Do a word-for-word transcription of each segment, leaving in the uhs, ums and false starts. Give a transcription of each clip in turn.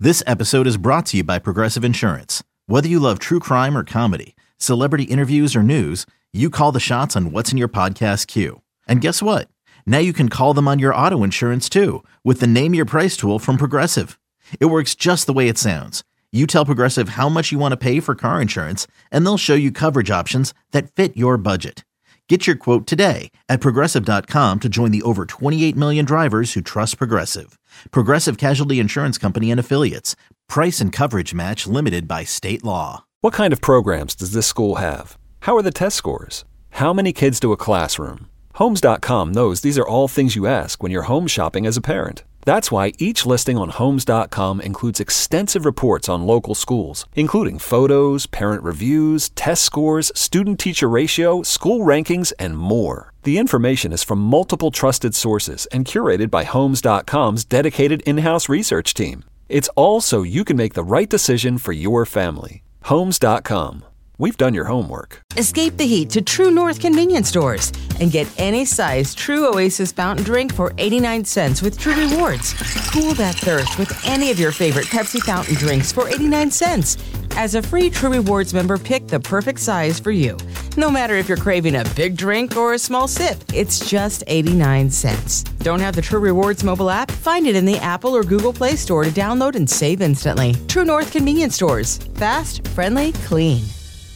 This episode is brought to you by Progressive Insurance. Whether you love true crime or comedy, celebrity interviews or news, you call the shots on what's in your podcast queue. And guess what? Now you can call them on your auto insurance too with the Name Your Price tool from Progressive. It works just the way it sounds. You tell Progressive how much you want to pay for car insurance, and they'll show you coverage options that fit your budget. Get your quote today at Progressive dot com to join the over twenty-eight million drivers who trust Progressive. Progressive Casualty Insurance Company and Affiliates. Price and coverage match limited by state law. What kind of programs does this school have? How are the test scores? How many kids to a classroom? Homes dot com knows these are all things you ask when you're home shopping as a parent. That's why each listing on Homes dot com includes extensive reports on local schools, including photos, parent reviews, test scores, student-teacher ratio, school rankings, and more. The information is from multiple trusted sources and curated by Homes dot com's dedicated in-house research team. It's all so you can make the right decision for your family. Homes dot com. We've done your homework. Escape the heat to True North convenience stores and get any size True Oasis fountain drink for eighty-nine cents with True Rewards. Cool that thirst with any of your favorite Pepsi fountain drinks for eighty-nine cents. As a free True Rewards member, pick the perfect size for you. No matter if you're craving a big drink or a small sip, it's just eighty-nine cents. Don't have the True Rewards mobile app? Find it in the Apple or Google Play Store to download and save instantly. True North convenience stores. Fast, friendly, clean.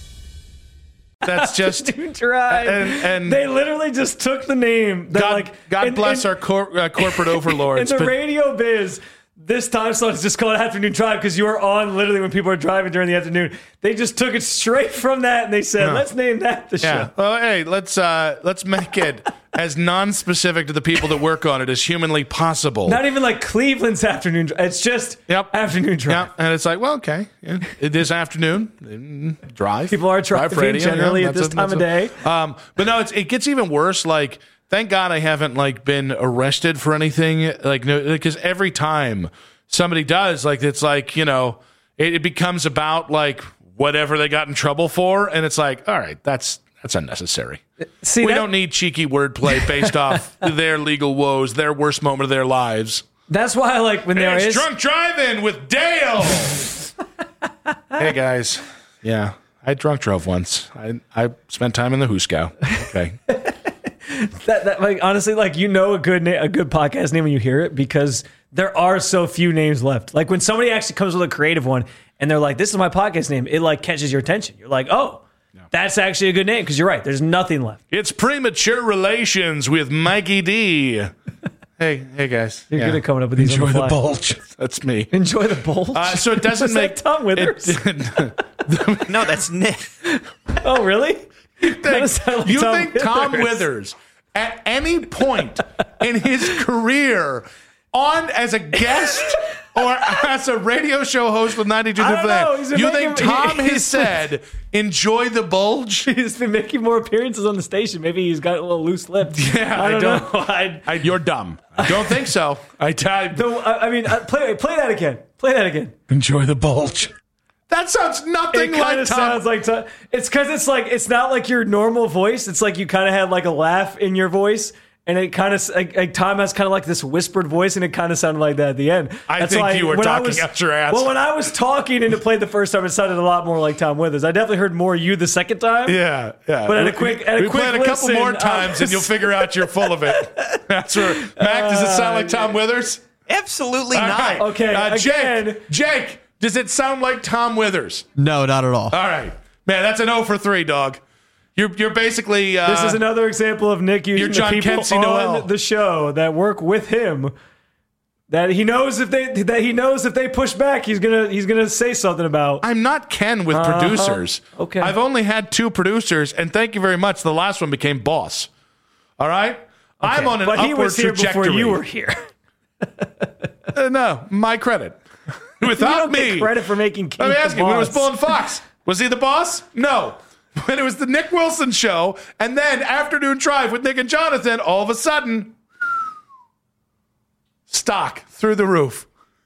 That's just Afternoon Drive. And, and they literally just took the name. God, like, God in, bless in, our cor- uh, corporate overlords. In the but, radio biz, this time slot is just called Afternoon Drive because you are on literally when people are driving during the afternoon. They just took it straight from that and they said, no. let's name that the yeah. show. Well, hey, let's uh, let's make it as non-specific to the people that work on it as humanly possible. Not even like Cleveland's Afternoon Drive. It's just yep. Afternoon Drive. Yep. And it's like, well, okay. Yeah. It is afternoon. Drive. People are driving radio, generally yeah, at this a, time of a, day. Um, but no, it's, it gets even worse. Like, thank God I haven't like been arrested for anything. Like, no, because every time somebody does, like, it's like, you know, it, it becomes about like whatever they got in trouble for. And it's like, all right, that's that's unnecessary. See, we that, don't need cheeky wordplay based off their legal woes, their worst moment of their lives. That's why I like when there it's is Drunk Drive-In with Dale. Hey guys, yeah, I drunk drove once. I I spent time in the Hooskow. Okay. that that like honestly, like you know a good na- a good podcast name when you hear it because there are so few names left. Like when somebody actually comes with a creative one and they're like, "This is my podcast name," it like catches your attention. You're like, "Oh." That's actually a good name because you're right. There's nothing left. It's Premature Relations with Mikey D. hey, hey guys. You're yeah. good at coming up with these. Enjoy on the, the fly. bulge. That's me. Enjoy the bulge. Uh, so it doesn't Was make that Tom Withers. It, No, that's Nick. Oh, really? You think, like you Tom think Withers. Tom Withers at any point in his career on as a guest or as a radio show host with ninety-two I don't know. Fan, He's been you making- think Tom he- has said, enjoy the bulge? He's been making more appearances on the station. Maybe he's got a little loose lips. Yeah, I don't, I don't know. I, I, you're dumb. I don't think so. I, I no, I, I mean, uh, play play that again. Play that again. enjoy the bulge. That sounds nothing It kind like of Tom. sounds like Tom. It's because it's like it's not like your normal voice. It's like you kind of had like a laugh in your voice. And it kind of like, like Tom has kind of like this whispered voice, and it kind of sounded like that at the end. I That's think why you were when I talking was- out your ass. Well, when I was talking and it played the first time, it sounded a lot more like Tom Withers. I definitely heard more you the second time. Yeah, yeah. But at a We- quick- at a we quick play it a couple listen, more I times, and was- you'll figure out you're full of it. That's where Mac. Does it sound like Tom Withers? Absolutely All not. right. Okay, Uh, again. Jake, Jake, does it sound like Tom Withers? No, not at all. All right, man. That's an zero for three, dog. You're you're basically. Uh, This is another example of Nick using You're John the people Kempsey on Noel. the show that work with him. That he knows if they that he knows if they push back, he's gonna he's gonna say something about. I'm not Ken with Uh-huh. producers. Okay. I've only had two producers, and thank you very much. The last one became boss. All right. I'm on an but he upward was here trajectory. before you were here. Uh, no, my credit. Without you don't me, get credit for making Keith let me the ask you, when it was boss. Bull and Fox, was he the boss? No. When it was the Nick Wilson show, and then Afternoon Drive with Nick and Jonathan, all of a sudden, stock through the roof.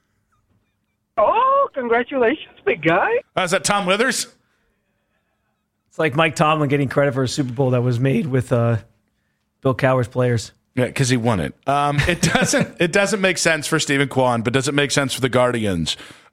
Oh, congratulations, big guy. Uh, is that Tom Withers? It's like Mike Tomlin getting credit for a Super Bowl that was made with uh, Bill Cowher's players. Yeah, because he won it. Um, it doesn't. It doesn't make sense for Stephen Kwan, but does it make sense for the Guardians?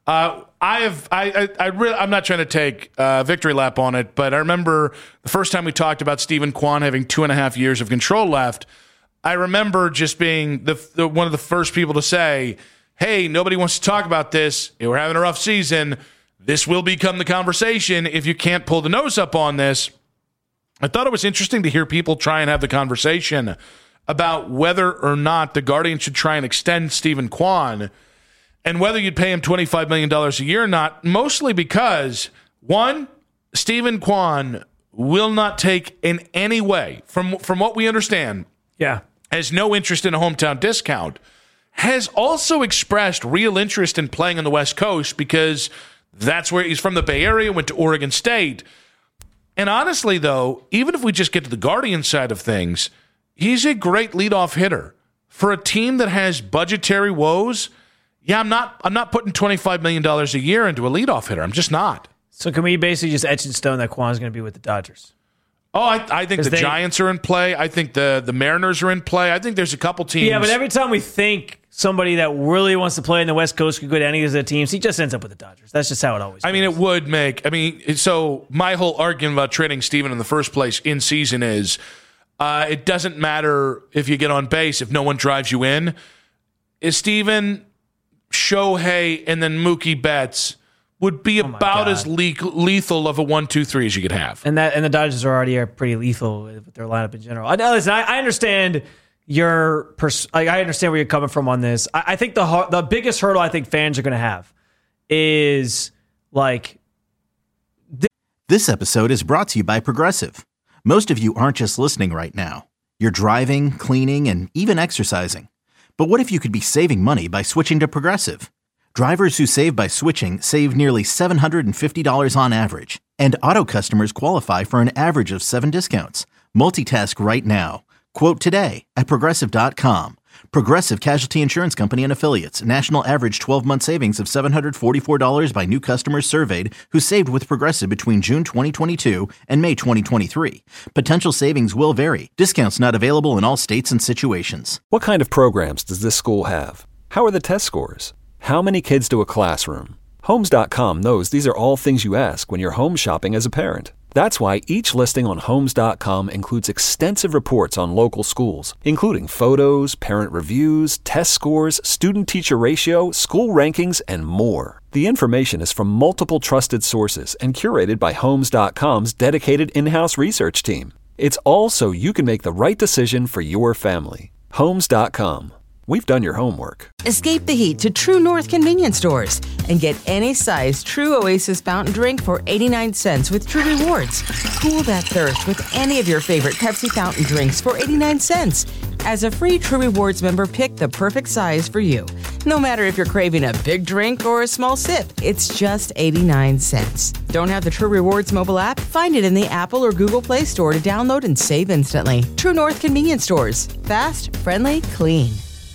Uh, I have, I, I, I really, I'm not trying to take a victory lap on it, but I remember the first time we talked about Stephen Kwan having two and a half years of control left. I remember just being the, the one of the first people to say, hey, nobody wants to talk about this. We're having a rough season. This will become the conversation if you can't pull the nose up on this. I thought it was interesting to hear people try and have the conversation about whether or not the Guardians should try and extend Stephen Kwan and whether you'd pay him twenty-five million dollars a year or not, mostly because, one, Stephen Kwan will not take in any way, from, from what we understand, yeah, has no interest in a hometown discount, has also expressed real interest in playing on the West Coast because that's where he's from, the Bay Area, went to Oregon State. And honestly, though, even if we just get to the Guardian side of things, he's a great leadoff hitter. For a team that has budgetary woes, yeah, I'm not I'm not putting twenty-five million dollars a year into a leadoff hitter. I'm just not. So can we basically just etch in stone that Kwan's going to be with the Dodgers? Oh, I, I think the they, Giants are in play. I think the, the Mariners are in play. I think there's a couple teams. Yeah, but every time we think somebody that really wants to play in the West Coast could go to any of the teams, he just ends up with the Dodgers. That's just how it always goes. I mean, it would make... I mean, so my whole argument about trading Steven in the first place in season is uh, it doesn't matter if you get on base if no one drives you in. Is Steven, Shohei, and then Mookie Betts would be Oh about God. as le- lethal of a one two three as you could have. And that and the Dodgers are already are pretty lethal with their lineup in general. I know, listen, I, I understand your pers- I, I understand where you're coming from on this. I, I think the har- the biggest hurdle I think fans are going to have is like This episode is brought to you by Progressive. Most of you aren't just listening right now. You're driving, cleaning, and even exercising. But what if you could be saving money by switching to Progressive? Drivers who save by switching save nearly seven hundred fifty dollars on average. And auto customers qualify for an average of seven discounts. Multitask right now. Quote today at Progressive dot com. Progressive Casualty Insurance Company and Affiliates. National average twelve-month savings of seven hundred forty-four dollars by new customers surveyed who saved with Progressive between June twenty twenty-two and May twenty twenty-three. Potential savings will vary. Discounts not available in all states and situations. What kind of programs does this school have? How are the test scores? How many kids do a classroom? Homes dot com knows these are all things you ask when you're home shopping as a parent. That's why each listing on Homes dot com includes extensive reports on local schools, including photos, parent reviews, test scores, student-teacher ratio, school rankings, and more. The information is from multiple trusted sources and curated by Homes dot com's dedicated in-house research team. It's all so you can make the right decision for your family. Homes dot com. We've done your homework. Escape the heat to True North convenience stores and get any size True Oasis fountain drink for eighty-nine cents with True Rewards. Cool that thirst with any of your favorite Pepsi fountain drinks for eighty-nine cents. As a free True Rewards member, pick the perfect size for you. No matter if you're craving a big drink or a small sip, it's just eighty-nine cents. Don't have the True Rewards mobile app? Find it in the Apple or Google Play Store to download and save instantly. True North convenience stores. Fast, friendly, clean.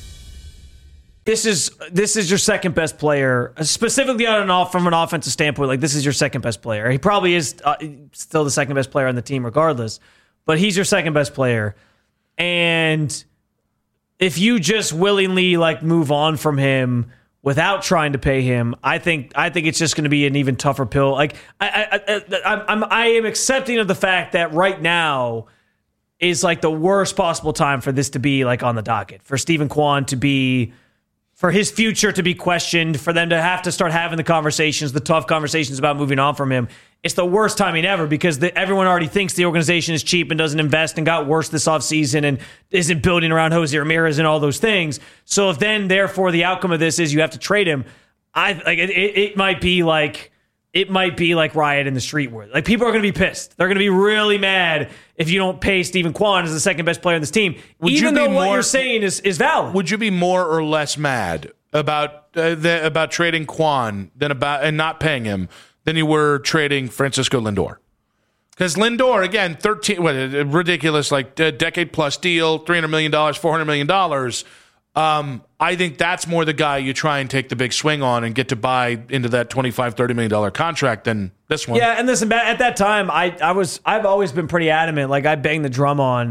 this is this is your second best player, specifically on and off from an offensive standpoint. Like, this is your second best player. He probably is uh, still the second best player on the team, regardless. But he's your second best player, and if you just willingly like move on from him without trying to pay him, I think I think it's just going to be an even tougher pill. Like I I, I I'm I am accepting of the fact that right now is like the worst possible time for this to be like on the docket, for Stephen Kwan to be. For his future to be questioned, for them to have to start having the conversations, the tough conversations about moving on from him. It's the worst timing ever because the, everyone already thinks the organization is cheap and doesn't invest and got worse this offseason and isn't building around Jose Ramirez and all those things. So if then, therefore, the outcome of this is you have to trade him, I like it, it, it might be like it might be like riot in the street where like people are going to be pissed. They're going to be really mad if you don't pay Stephen Kwan as the second best player on this team, would even you though be what more, you're saying is, is valid. Would you be more or less mad about uh, the, about trading Kwan than about and not paying him than you were trading Francisco Lindor? Because Lindor, again, thirteen, what a ridiculous like a decade plus deal, three hundred million dollars, four hundred million dollars. Um, I think that's more the guy you try and take the big swing on and get to buy into that twenty-five, thirty million dollars contract than this one. Yeah, and listen, at that time, I, I was, I've always been pretty adamant. Like, I banged the drum on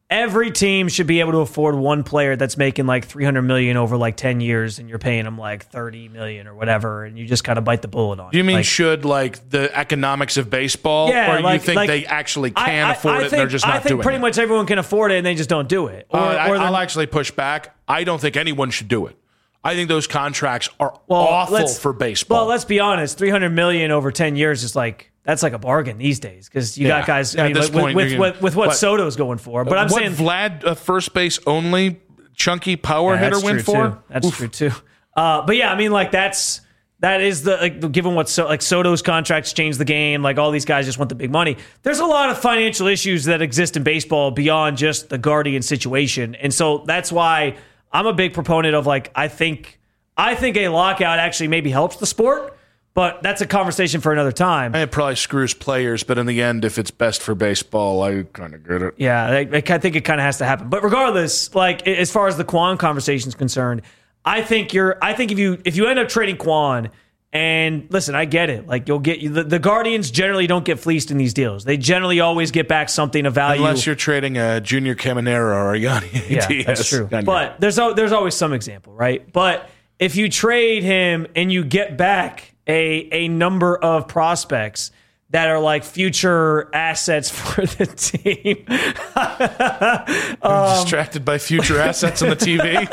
every team should be able to afford one player that's making like three hundred million over like ten years, and you're paying them like thirty million or whatever, and you just kind of bite the bullet on it. Do you mean like, should like the economics of baseball, yeah, or like, you think like, they actually can I, afford I, I it think, and they're just not I think doing pretty it? much everyone can afford it and they just don't do it. Or, uh, I, or I'll actually push back. I don't think anyone should do it. I think those contracts are well, awful let's- for baseball. Well, let's be honest. three hundred million over ten years is like that's like a bargain these days because you Yeah. got guys. At I mean, this with, point, with, you're with, gonna- with what, what- Soto's going for, but I'm what saying Vlad, a first base only chunky power Yeah, hitter, that's win true, for? too. That's Oof. true too. Uh, but yeah, I mean, like that's that is the like given what so like Soto's contracts changed the game. Like all these guys just want the big money. There's a lot of financial issues that exist in baseball beyond just the Guardian situation, and so that's why I'm a big proponent of like I think I think a lockout actually maybe helps the sport. But that's a conversation for another time. And it probably screws players, but in the end, if it's best for baseball, I kind of get it. Yeah, I, I think it kind of has to happen. But regardless, like as far as the Kwon conversation is concerned, I think you're. I think if you if you end up trading Kwon, and listen, I get it. Like you'll get the, the Guardians generally don't get fleeced in these deals. They generally always get back something of value, Unless you're trading a Junior Caminero or a Yanni yeah, Diaz. that's true. Kind of. But there's al- there's always some example, right? But if you trade him and you get back a a number of prospects that are like future assets for the team. I'm distracted by future assets on the T V.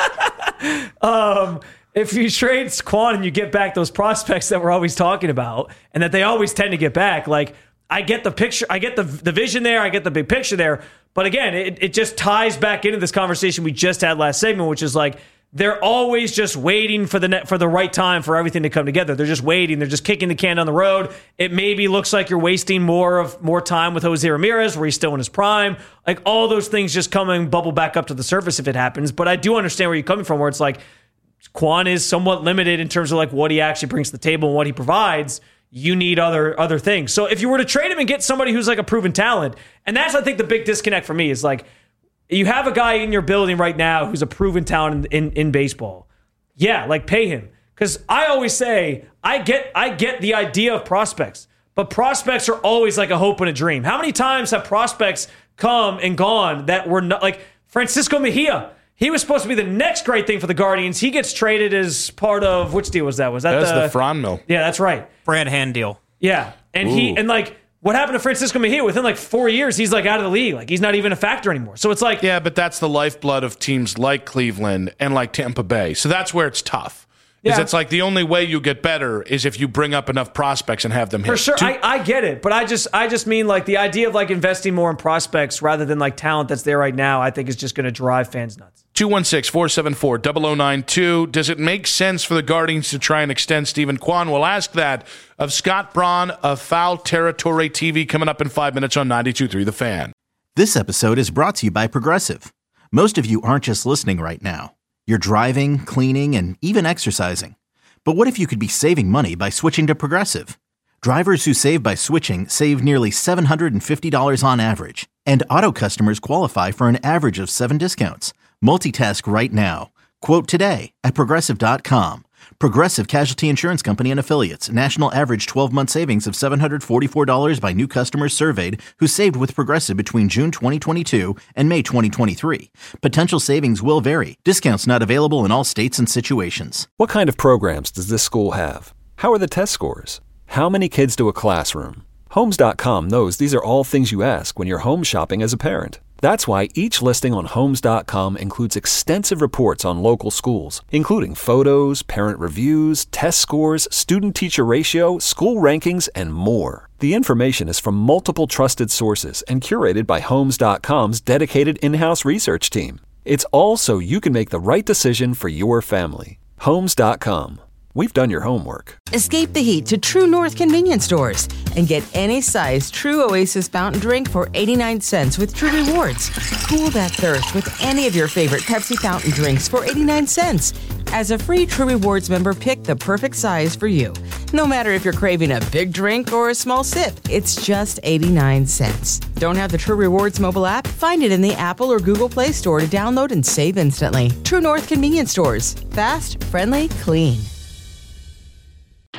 um, if you trade Kwon and you get back those prospects that we're always talking about and that they always tend to get back, like I get the picture, I get the the vision there, I get the big picture there. But again, it, it just ties back into this conversation we just had last segment, which is like, they're always just waiting for the net, for the right time for everything to come together. They're just waiting. They're just kicking the can down the road. It maybe looks like you're wasting more of more time with Jose Ramirez, where he's still in his prime. Like all those things just come and bubble back up to the surface if it happens. But I do understand where you're coming from, where it's like Kwon is somewhat limited in terms of like what he actually brings to the table and what he provides. You need other other things. So if you were to trade him and get somebody who's like a proven talent, and that's I think the big disconnect for me is like, you have a guy in your building right now who's a proven talent in, in, in baseball. Yeah, like pay him. Because I always say, I get I get the idea of prospects, but prospects are always like a hope and a dream. How many times have prospects come and gone that were not, like Francisco Mejia? He was supposed to be the next great thing for the Guardians. He gets traded as part of, which deal was that? Was that That's the, the Fran mill. Yeah, that's right. Brad Hand deal. Yeah, and he Ooh. and like what happened to Francisco Mejia? Within like four years, he's like out of the league. Like he's not even a factor anymore. So it's like, Yeah, but that's the lifeblood of teams like Cleveland and like Tampa Bay. So that's where it's tough. Is Yeah. it's like the only way you get better is if you bring up enough prospects and have them hit. for sure, Two- I, I get it, but I just I just mean like the idea of like investing more in prospects rather than like talent that's there right now. I think is just going to drive fans nuts. two one six, four seven four, zero zero nine two. Does it make sense for the Guardians to try and extend Stephen Kwon? We'll ask that of Scott Braun of Foul Territory T V coming up in five minutes on ninety-two point three The Fan. This episode is brought to you by Progressive. Most of you aren't just listening right now. You're driving, cleaning, and even exercising. But what if you could be saving money by switching to Progressive? Drivers who save by switching save nearly seven hundred fifty dollars on average. And auto customers qualify for an average of seven discounts. Multitask right now. Quote today at Progressive dot com. Progressive Casualty Insurance Company and Affiliates. National average twelve-month savings of seven hundred forty-four dollars by new customers surveyed who saved with Progressive between June twenty twenty-two and May twenty twenty-three. Potential savings will vary. Discounts not available in all states and situations. What kind of programs does this school have? How are the test scores? How many kids do a classroom? Homes dot com knows these are all things you ask when you're home shopping as a parent. That's why each listing on Homes dot com includes extensive reports on local schools, including photos, parent reviews, test scores, student-teacher ratio, school rankings, and more. The information is from multiple trusted sources and curated by Homes dot com's dedicated in-house research team. It's all so you can make the right decision for your family. Homes dot com. We've done your homework. Escape the heat to True North convenience stores and get any size True Oasis fountain drink for eighty-nine cents with True Rewards. Cool that thirst with any of your favorite Pepsi fountain drinks for eighty-nine cents. As a free True Rewards member, pick the perfect size for you. No matter if you're craving a big drink or a small sip, it's just eighty-nine cents. Don't have the True Rewards mobile app? Find it in the Apple or Google Play Store to download and save instantly. True North convenience stores. Fast, friendly, clean.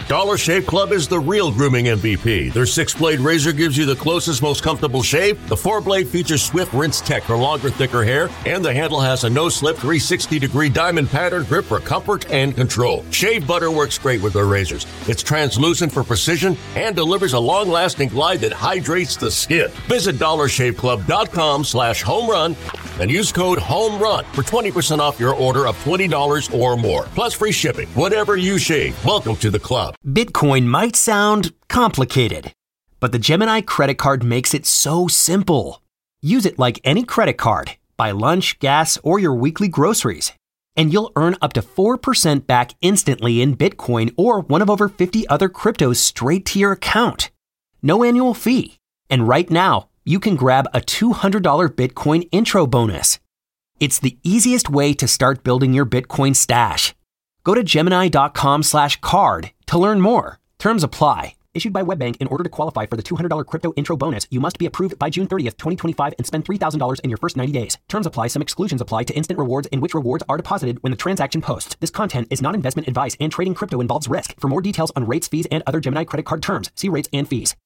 Dollar Shave Club is the real grooming M V P. Their six-blade razor gives you the closest, most comfortable shave. The four-blade features swift rinse tech for longer, thicker hair, and the handle has a no-slip three hundred sixty degree diamond pattern grip for comfort and control. Shave butter works great with their razors. It's translucent for precision and delivers a long-lasting glide that hydrates the skin. Visit dollar shave club dot com slash home run and use code HOMERUN for twenty percent off your order of twenty dollars or more, plus free shipping. Whatever you shave, welcome to the club. Bitcoin might sound complicated, but the Gemini credit card makes it so simple. Use it like any credit card. Buy lunch, gas, or your weekly groceries, and you'll earn up to four percent back instantly in Bitcoin or one of over fifty other cryptos straight to your account. No annual fee. And right now, you can grab a two hundred dollars Bitcoin intro bonus. It's the easiest way to start building your Bitcoin stash. Go to Gemini.com slash card to learn more. Terms apply. Issued by WebBank. In order to qualify for the two hundred dollars crypto intro bonus, you must be approved by June thirtieth, twenty twenty-five and spend three thousand dollars in your first ninety days. Terms apply. Some exclusions apply to instant rewards in which rewards are deposited when the transaction posts. This content is not investment advice and trading crypto involves risk. For more details on rates, fees, and other Gemini credit card terms, see rates and fees.